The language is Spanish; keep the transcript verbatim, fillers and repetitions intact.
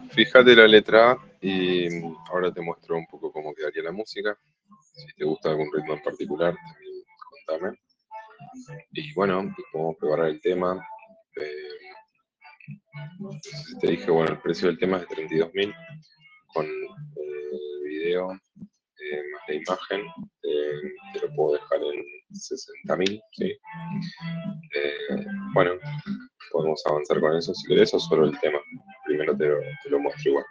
Fíjate la letra y ahora te muestro un poco cómo quedaría la música. Si te gusta algún ritmo en particular, también contame. Y bueno, podemos preparar el tema. Eh, te dije, bueno, el precio del tema es de treinta y dos mil con eh, video eh, más la imagen. Eh, te lo puedo dejar en sesenta mil, ¿sí? Eh, bueno, podemos avanzar con eso si querés o solo el tema. Primero te lo, te lo muestro igual.